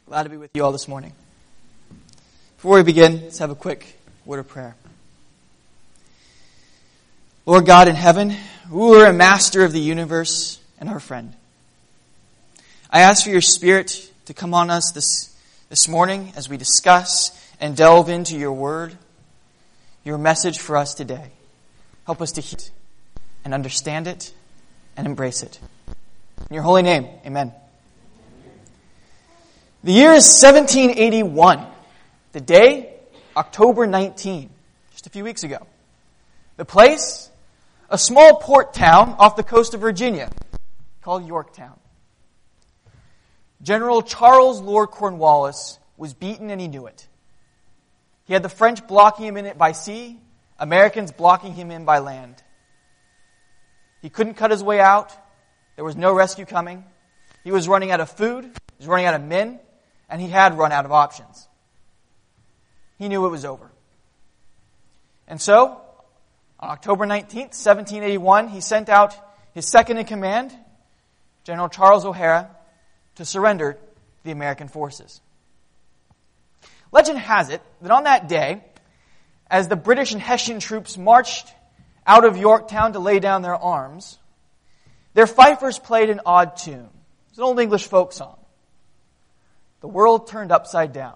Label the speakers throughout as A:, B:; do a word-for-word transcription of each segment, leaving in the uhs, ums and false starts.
A: Glad to be with you all this morning. Before we begin, let's have a quick word of prayer. Lord God in heaven, ruler and master of the universe and our friend, I ask for your Spirit to come on us this, this morning as we discuss and delve into your word, your message for us today. Help us to hear it and understand it and embrace it. In your holy name, amen. The year is seventeen eighty-one. The day, October nineteenth, just a few weeks ago. The place, a small port town off the coast of Virginia called Yorktown. General Charles Lord Cornwallis was beaten and he knew it. He had the French blocking him in it by sea, Americans blocking him in by land. He couldn't cut his way out. There was no rescue coming. He was running out of food. He was running out of men. And he had run out of options. He knew it was over. And so, on October nineteenth, seventeen eighty-one, he sent out his second-in-command, General Charles O'Hara, to surrender the American forces. Legend has it that on that day, as the British and Hessian troops marched out of Yorktown to lay down their arms, their fifers played an odd tune. It's an old English folk song. The world turned upside down.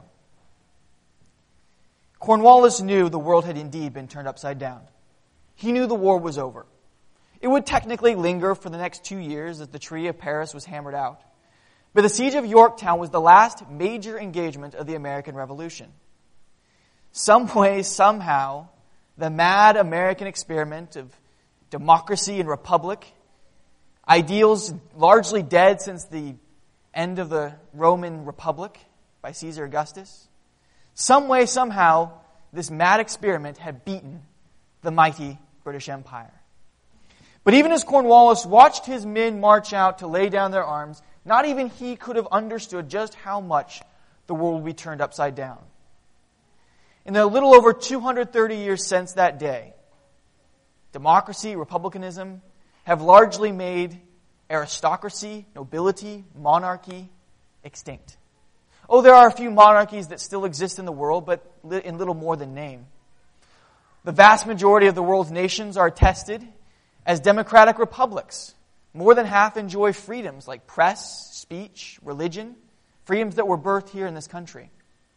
A: Cornwallis knew the world had indeed been turned upside down. He knew the war was over. It would technically linger for the next two years as the Treaty of Paris was hammered out. But the Siege of Yorktown was the last major engagement of the American Revolution. Some way, somehow, the mad American experiment of democracy and republic, ideals largely dead since the end of the Roman Republic by Caesar Augustus. Some way, somehow, this mad experiment had beaten the mighty British Empire. But even as Cornwallis watched his men march out to lay down their arms, not even he could have understood just how much the world would be turned upside down. In the little over two hundred thirty years since that day, democracy, republicanism have largely made aristocracy, nobility, monarchy extinct. Oh, there are a few monarchies that still exist in the world, but in little more than name. The vast majority of the world's nations are tested as democratic republics. More than half enjoy freedoms like press, speech, religion, freedoms that were birthed here in this country.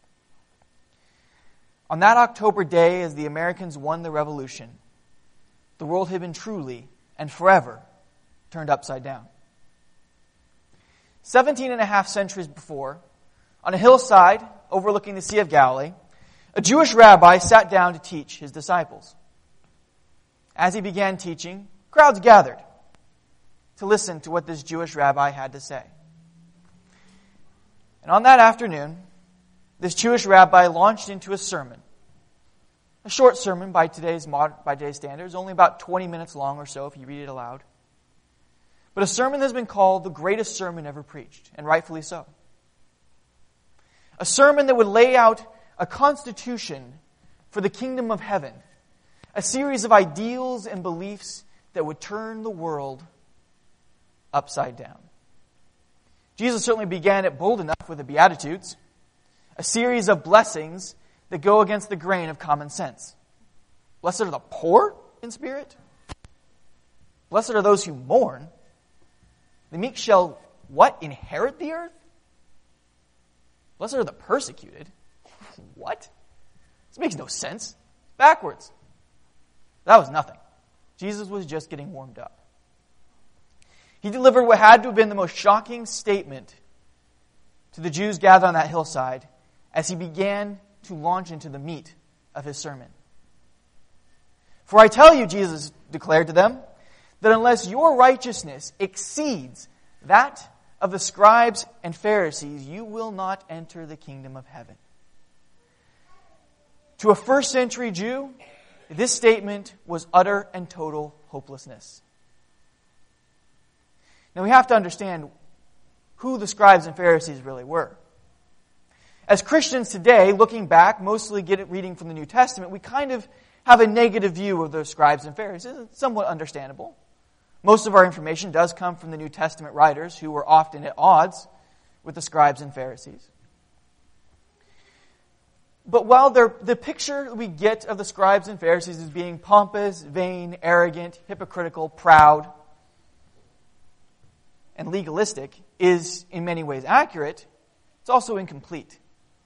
A: On that October day, as the Americans won the revolution, the world had been truly and forever turned upside down. Seventeen and a half centuries before, on a hillside overlooking the Sea of Galilee, a Jewish rabbi sat down to teach his disciples. As he began teaching, crowds gathered to listen to what this Jewish rabbi had to say. And on that afternoon, this Jewish rabbi launched into a sermon. A short sermon by today's mod, by today's standards, only about twenty minutes long or so if you read it aloud. But a sermon has been called the greatest sermon ever preached, and rightfully so. A sermon that would lay out a constitution for the kingdom of heaven, a series of ideals and beliefs that would turn the world upside down. Jesus certainly began it bold enough with the Beatitudes, a series of blessings that go against the grain of common sense. Blessed are the poor in spirit. Blessed are those who mourn. The meek shall, what? Inherit the earth? Blessed are the persecuted. What? This makes no sense. Backwards. That was nothing. Jesus was just getting warmed up. He delivered what had to have been the most shocking statement to the Jews gathered on that hillside as he began to launch into the meat of his sermon. For I tell you, Jesus declared to them, that unless your righteousness exceeds that of the scribes and Pharisees, you will not enter the kingdom of heaven. To a first century Jew, this statement was utter and total hopelessness. Now we have to understand who the scribes and Pharisees really were. As Christians today, looking back, mostly get it reading from the New Testament, we kind of have a negative view of the scribes and Pharisees. It's somewhat understandable. Most of our information does come from the New Testament writers who were often at odds with the scribes and Pharisees. But while the picture we get of the scribes and Pharisees as being pompous, vain, arrogant, hypocritical, proud, and legalistic is in many ways accurate, it's also incomplete.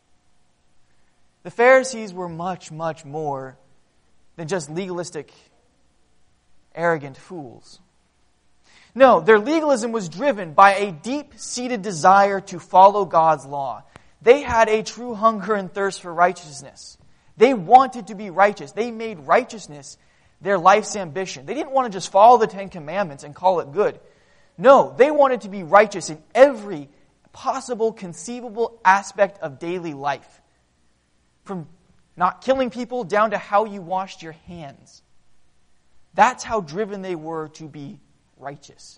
A: The Pharisees were much, much more than just legalistic, arrogant fools. No, their legalism was driven by a deep-seated desire to follow God's law. They had a true hunger and thirst for righteousness. They wanted to be righteous. They made righteousness their life's ambition. They didn't want to just follow the Ten Commandments and call it good. No, they wanted to be righteous in every possible, conceivable aspect of daily life. From not killing people down to how you washed your hands. That's how driven they were to be righteous.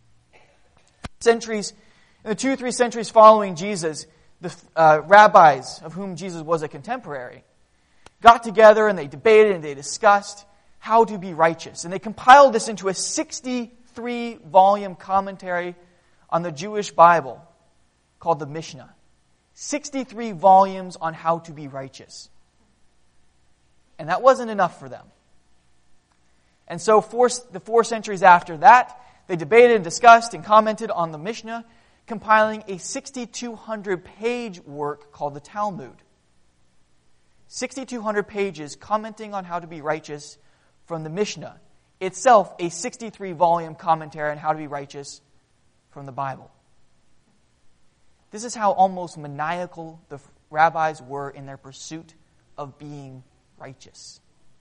A: Centuries, in the two or three centuries following Jesus, the uh, rabbis of whom Jesus was a contemporary got together and they debated and they discussed how to be righteous. And they compiled this into a sixty-three volume commentary on the Jewish Bible called the Mishnah. sixty-three volumes on how to be righteous. And that wasn't enough for them. And so four, the four centuries after that, they debated and discussed and commented on the Mishnah, compiling a sixty-two hundred page work called the Talmud. sixty-two hundred pages commenting on how to be righteous from the Mishnah, itself a sixty-three volume commentary on how to be righteous from the Bible. This is how almost maniacal the rabbis were in their pursuit of being righteous.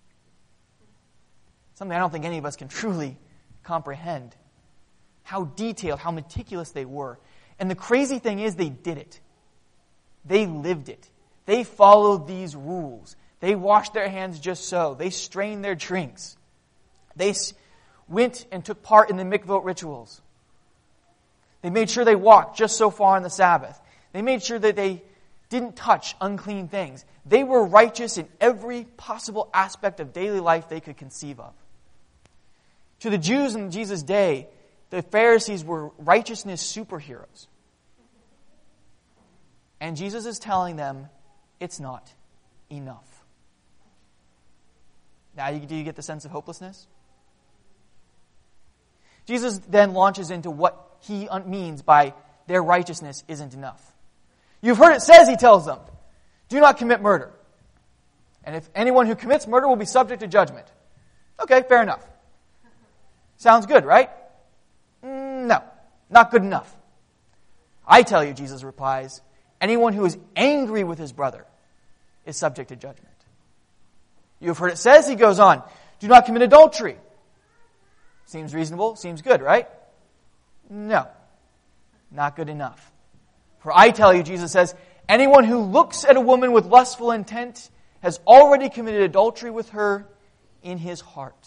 A: Something I don't think any of us can truly comprehend. How detailed, how meticulous they were. And the crazy thing is they did it. They lived it. They followed these rules. They washed their hands just so. They strained their drinks. They went and took part in the mikvot rituals. They made sure they walked just so far on the Sabbath. They made sure that they didn't touch unclean things. They were righteous in every possible aspect of daily life they could conceive of. To the Jews in Jesus' day, the Pharisees were righteousness superheroes. And Jesus is telling them, it's not enough. Now, do you get the sense of hopelessness? Jesus then launches into what he means by their righteousness isn't enough. You've heard it says, he tells them, do not commit murder. And if anyone who commits murder will be subject to judgment. Okay, fair enough. Sounds good, right? Mm, no, not good enough. I tell you, Jesus replies, anyone who is angry with his brother is subject to judgment. You have heard it says, he goes on, do not commit adultery. Seems reasonable, seems good, right? No, not good enough. For I tell you, Jesus says, anyone who looks at a woman with lustful intent has already committed adultery with her in his heart.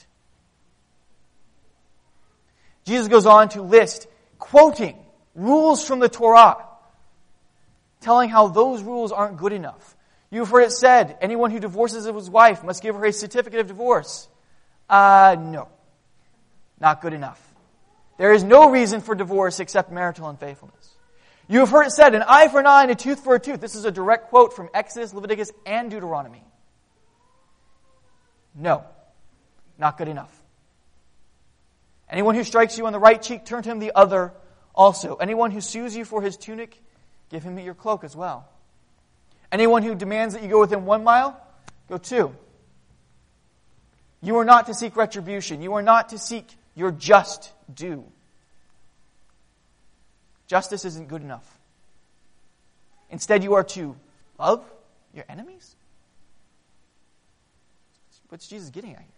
A: Jesus goes on to list, quoting rules from the Torah, telling how those rules aren't good enough. You've heard it said, anyone who divorces his wife must give her a certificate of divorce. Uh, no. Not good enough. There is no reason for divorce except marital unfaithfulness. You have heard it said, an eye for an eye and a tooth for a tooth. This is a direct quote from Exodus, Leviticus, and Deuteronomy. No. Not good enough. Anyone who strikes you on the right cheek, turn to him the other also. Anyone who sues you for his tunic, give him your cloak as well. Anyone who demands that you go within one mile, go two. You are not to seek retribution. You are not to seek your just due. Justice isn't good enough. Instead, you are to love your enemies. What's Jesus getting at here?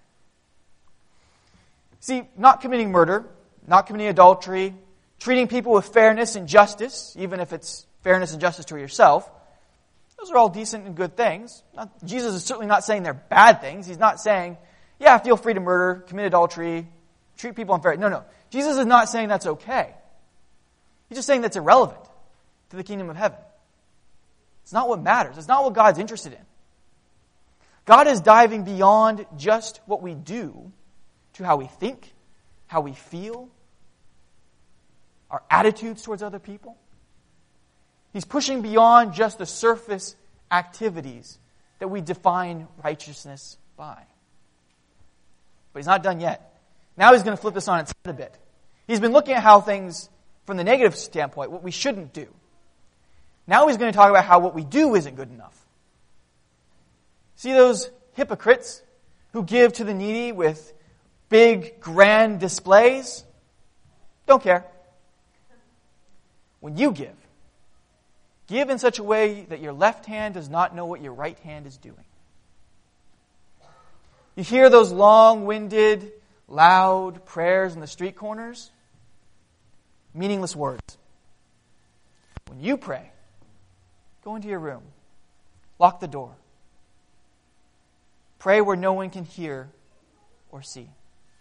A: See, not committing murder, not committing adultery, treating people with fairness and justice, even if it's fairness and justice to yourself, those are all decent and good things. Not, Jesus is certainly not saying they're bad things. He's not saying, yeah, feel free to murder, commit adultery, treat people unfairly. No, no. Jesus is not saying that's okay. He's just saying that's irrelevant to the kingdom of heaven. It's not what matters. It's not what God's interested in. God is diving beyond just what we do to how we think, how we feel, our attitudes towards other people. He's pushing beyond just the surface activities that we define righteousness by. But he's not done yet. Now he's going to flip this on its head a bit. He's been looking at how things, from the negative standpoint, what we shouldn't do. Now he's going to talk about how what we do isn't good enough. See those hypocrites who give to the needy with big, grand displays? Don't care. When you give, give in such a way that your left hand does not know what your right hand is doing. You hear those long-winded, loud prayers in the street corners? Meaningless words. When you pray, go into your room. Lock the door. Pray where no one can hear or see.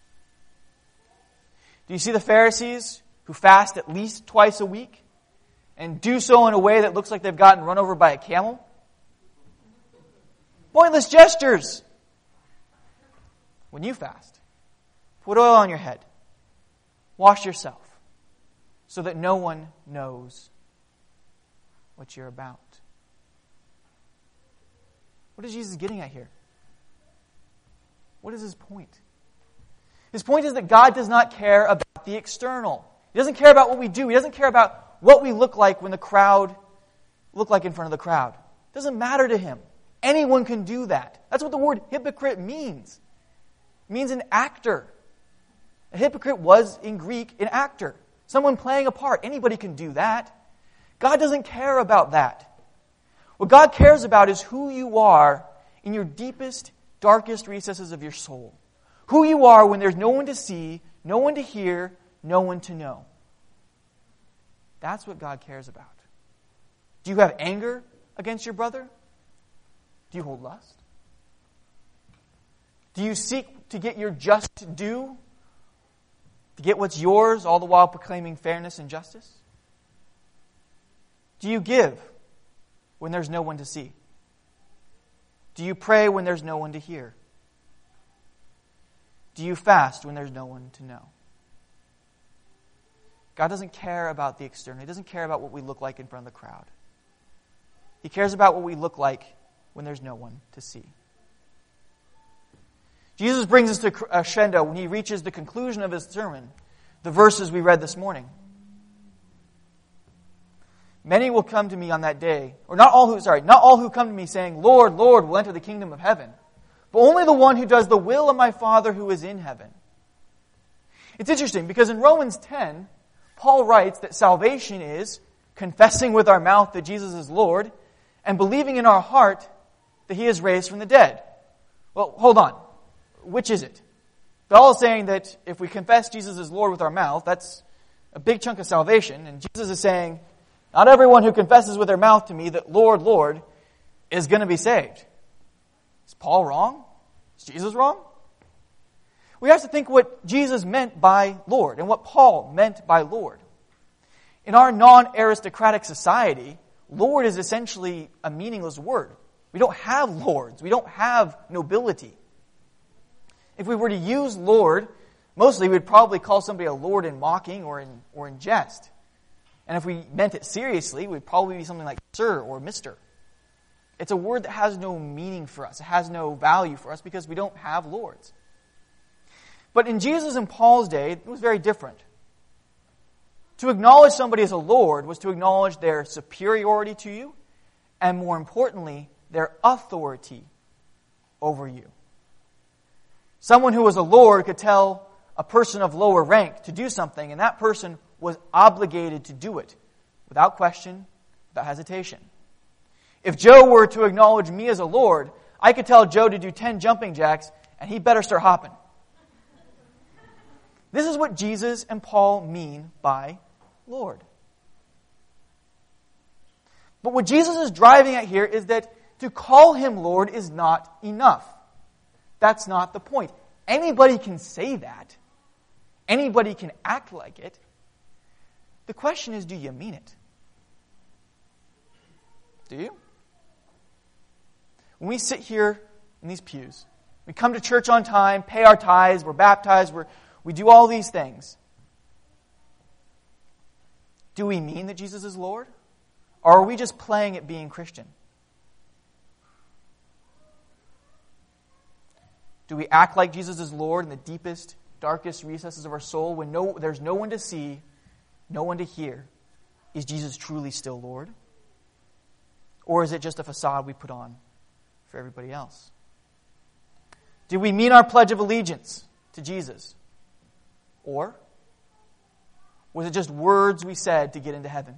A: Do you see the Pharisees who fast at least twice a week and do so in a way that looks like they've gotten run over by a camel? Pointless gestures. When you fast, put oil on your head. Wash yourself so that no one knows what you're about. What is Jesus getting at here? What is his point? His point is that God does not care about the external. He doesn't care about what we do. He doesn't care about what we look like when the crowd look like in front of the crowd. It doesn't matter to him. Anyone can do that. That's what the word hypocrite means. It means an actor. A hypocrite was, in Greek, an actor. Someone playing a part. Anybody can do that. God doesn't care about that. What God cares about is who you are in your deepest, darkest recesses of your soul. Who you are when there's no one to see, no one to hear, no one to know. That's what God cares about. Do you have anger against your brother? Do you hold lust? Do you seek to get your just due? To get what's yours, all the while proclaiming fairness and justice? Do you give when there's no one to see? Do you pray when there's no one to hear? Do you fast when there's no one to know? God doesn't care about the external. He doesn't care about what we look like in front of the crowd. He cares about what we look like when there's no one to see. Jesus brings us to crescendo when he reaches the conclusion of his sermon, the verses we read this morning. Many will come to me on that day, or not all who, sorry, not all who come to me saying, Lord, Lord, will enter the kingdom of heaven, but only the one who does the will of my Father who is in heaven. It's interesting because in Romans ten, Paul writes that salvation is confessing with our mouth that Jesus is Lord and believing in our heart that he is raised from the dead. Well, hold on. Which is it? Paul is saying that if we confess Jesus as Lord with our mouth, that's a big chunk of salvation. And Jesus is saying, not everyone who confesses with their mouth to me that Lord, Lord, is going to be saved. Is Paul wrong? Is Jesus wrong? We have to think what Jesus meant by Lord and what Paul meant by Lord. In our non-aristocratic society, Lord is essentially a meaningless word. We don't have lords. We don't have nobility. If we were to use Lord, mostly we'd probably call somebody a lord in mocking or in, or in jest. And if we meant it seriously, we'd probably be something like sir or mister. It's a word that has no meaning for us. It has no value for us because we don't have lords. But in Jesus and Paul's day, it was very different. To acknowledge somebody as a lord was to acknowledge their superiority to you, and more importantly, their authority over you. Someone who was a lord could tell a person of lower rank to do something, and that person was obligated to do it without question, without hesitation. If Joe were to acknowledge me as a lord, I could tell Joe to do ten jumping jacks, and he better start hopping. This is what Jesus and Paul mean by Lord. But what Jesus is driving at here is that to call him Lord is not enough. That's not the point. Anybody can say that. Anybody can act like it. The question is, do you mean it? Do you? When we sit here in these pews, we come to church on time, pay our tithes, we're baptized, we're, we do all these things. Do we mean that Jesus is Lord? Or are we just playing at being Christian? Do we act like Jesus is Lord in the deepest, darkest recesses of our soul when no, there's no one to see, no one to hear? Is Jesus truly still Lord? Or is it just a facade we put on for everybody else? Do we mean our pledge of allegiance to Jesus? Or was it just words we said to get into heaven?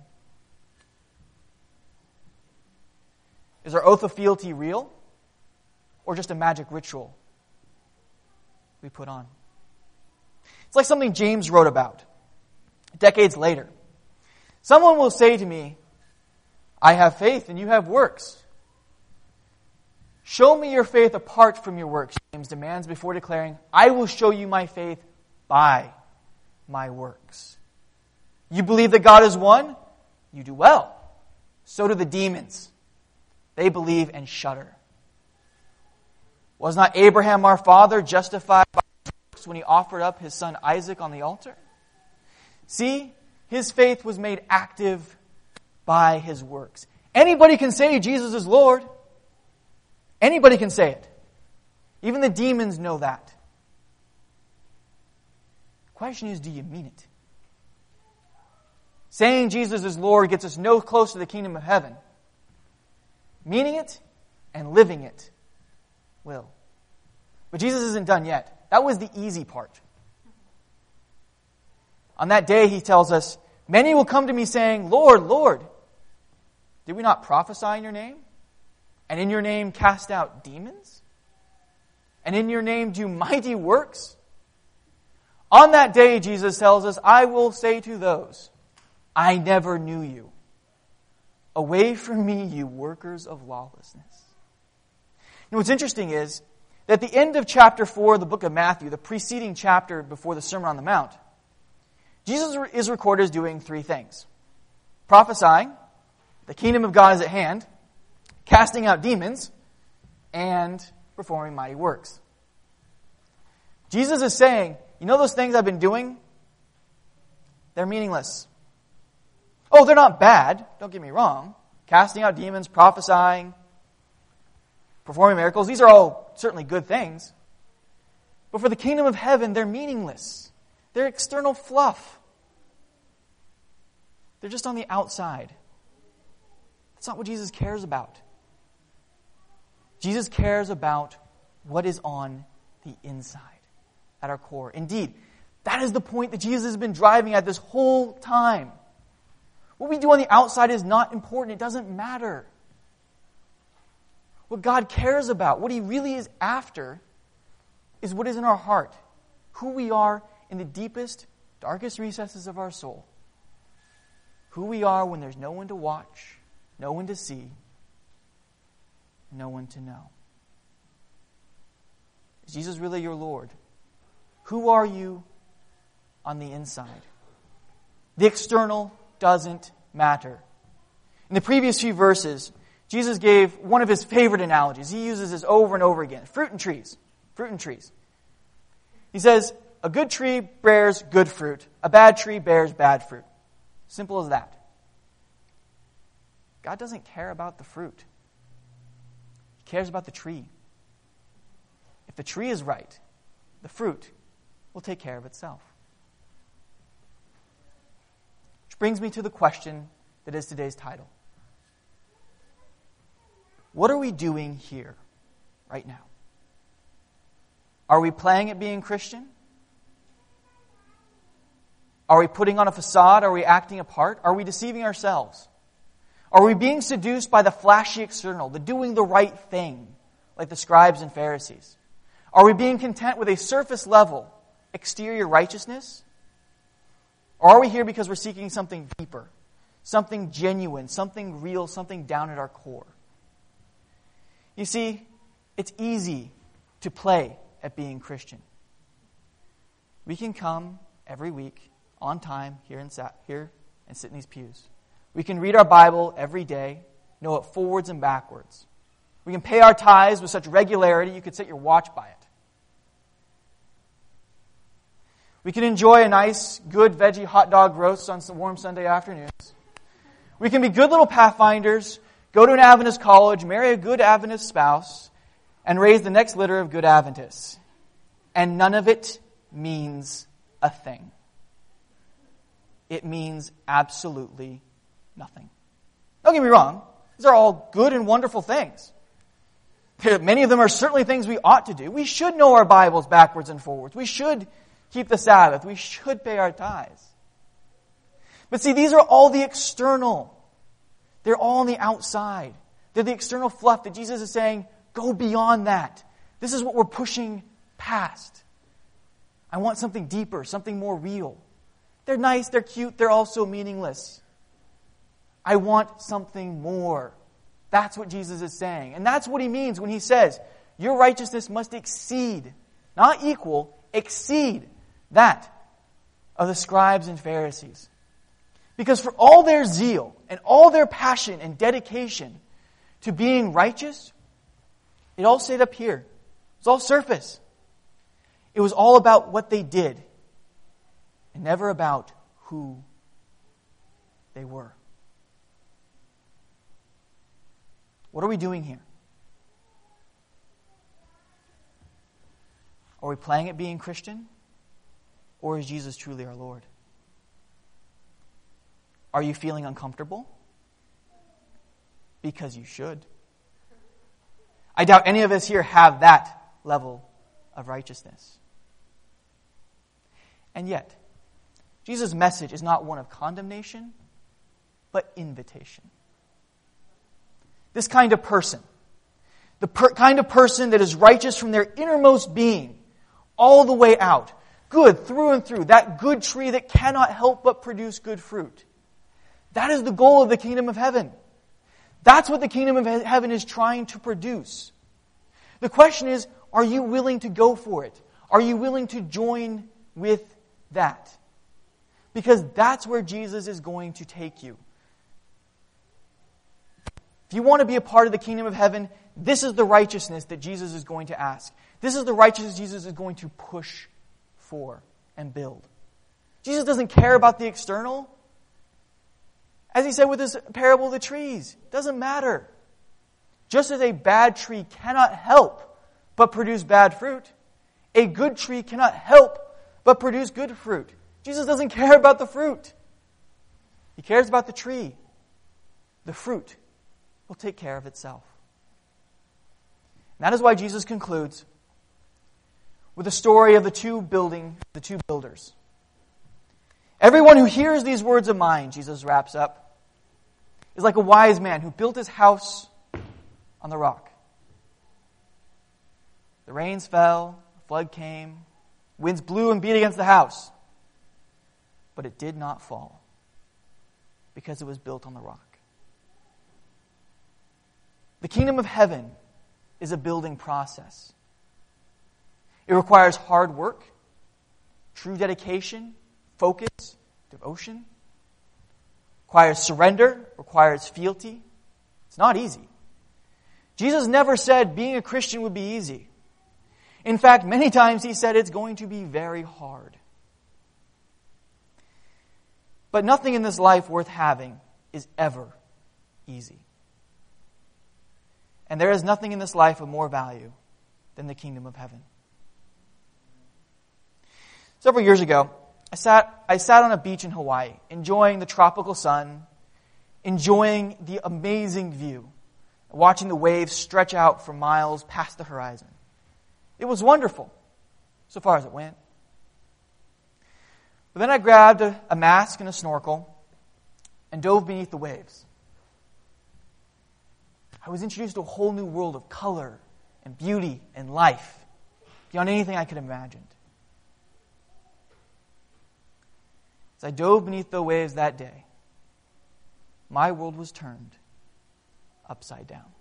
A: Is our oath of fealty real? Or just a magic ritual we put on? It's like something James wrote about decades later. Someone will say to me, I have faith and you have works. Show me your faith apart from your works, James demands before declaring, I will show you my faith by my works. You believe that God is one? You do well. So do the demons. They believe and shudder. Was not Abraham our father justified by his works when he offered up his son Isaac on the altar? See, his faith was made active by his works. Anybody can say Jesus is Lord. Anybody can say it. Even the demons know that. The question is, do you mean it? Saying Jesus is Lord gets us no closer to the kingdom of heaven. Meaning it and living it will. But Jesus isn't done yet. That was the easy part. On that day, he tells us, many will come to me saying, Lord, Lord, did we not prophesy in your name? And in your name cast out demons? And in your name do mighty works? On that day, Jesus tells us, I will say to those, I never knew you. Away from me, you workers of lawlessness. And what's interesting is that at the end of chapter four of the book of Matthew, the preceding chapter before the Sermon on the Mount, Jesus is recorded as doing three things. Prophesying, the kingdom of God is at hand, casting out demons, and performing mighty works. Jesus is saying, you know those things I've been doing? They're meaningless. Oh, they're not bad. Don't get me wrong. Casting out demons, prophesying, performing miracles, these are all certainly good things. But for the kingdom of heaven, they're meaningless. They're external fluff. They're just on the outside. That's not what Jesus cares about. Jesus cares about what is on the inside, at our core. Indeed, that is the point that Jesus has been driving at this whole time. What we do on the outside is not important. It doesn't matter. What God cares about, what He really is after, is what is in our heart. Who we are in the deepest, darkest recesses of our soul. Who we are when there's no one to watch, no one to see, no one to know. Is Jesus really your Lord? Who are you on the inside? The external doesn't matter. In the previous few verses, Jesus gave one of his favorite analogies. He uses this over and over again. Fruit and trees. Fruit and trees. He says, a good tree bears good fruit. A bad tree bears bad fruit. Simple as that. God doesn't care about the fruit. He cares about the tree. If the tree is right, the fruit will take care of itself. Which brings me to the question that is today's title. What are we doing here, right now? Are we playing at being Christian? Are we putting on a facade? Are we acting a part? Are we deceiving ourselves? Are we being seduced by the flashy external, the doing the right thing, like the scribes and Pharisees? Are we being content with a surface level, exterior righteousness? Or are we here because we're seeking something deeper, something genuine, something real, something down at our core? You see, it's easy to play at being Christian. We can come every week on time here and sat here and sit in these pews. We can read our Bible every day, know it forwards and backwards. We can pay our tithes with such regularity you could set your watch by it. We can enjoy a nice, good veggie hot dog roast on some warm Sunday afternoons. We can be good little pathfinders, go to an Adventist college, marry a good Adventist spouse, and raise the next litter of good Adventists. And none of it means a thing. It means absolutely nothing. Don't get me wrong. These are all good and wonderful things. Many of them are certainly things we ought to do. We should know our Bibles backwards and forwards. We should keep the Sabbath. We should pay our tithes. But see, these are all the external. They're all on the outside. They're the external fluff that Jesus is saying, go beyond that. This is what we're pushing past. I want something deeper, something more real. They're nice, they're cute, they're also meaningless. I want something more. That's what Jesus is saying. And that's what he means when he says, your righteousness must exceed, not equal, exceed that of the scribes and Pharisees. Because for all their zeal and all their passion and dedication to being righteous, it all stayed up here. It was all surface. It was all about what they did and never about who they were. What are we doing here? Are we playing at being Christian? Or is Jesus truly our Lord? Are you feeling uncomfortable? Because you should. I doubt any of us here have that level of righteousness. And yet, Jesus' message is not one of condemnation, but invitation. This kind of person, the per- kind of person that is righteous from their innermost being, all the way out, good through and through, that good tree that cannot help but produce good fruit. That is the goal of the kingdom of heaven. That's what the kingdom of heaven is trying to produce. The question is, are you willing to go for it? Are you willing to join with that? Because that's where Jesus is going to take you. If you want to be a part of the kingdom of heaven, this is the righteousness that Jesus is going to ask. This is the righteousness Jesus is going to push for and build. Jesus doesn't care about the external. As he said with his parable of the trees, it doesn't matter. Just as a bad tree cannot help but produce bad fruit, a good tree cannot help but produce good fruit. Jesus doesn't care about the fruit. He cares about the tree. The fruit will take care of itself. And that is why Jesus concludes with the story of the two building, the two builders. Everyone who hears these words of mine, Jesus wraps up, is like a wise man who built his house on the rock. The rains fell, the flood came, winds blew and beat against the house, but it did not fall because it was built on the rock. The kingdom of heaven is a building process. It requires hard work, true dedication, focus, devotion. Requires surrender, requires fealty. It's not easy. Jesus never said being a Christian would be easy. In fact, many times he said it's going to be very hard. But nothing in this life worth having is ever easy. And there is nothing in this life of more value than the kingdom of heaven. Several years ago, I sat, I sat on a beach in Hawaii, enjoying the tropical sun, enjoying the amazing view, watching the waves stretch out for miles past the horizon. It was wonderful, so far as it went. But then I grabbed a, a mask and a snorkel and dove beneath the waves. I was introduced to a whole new world of color and beauty and life beyond anything I could have imagined. As I dove beneath the waves that day, my world was turned upside down.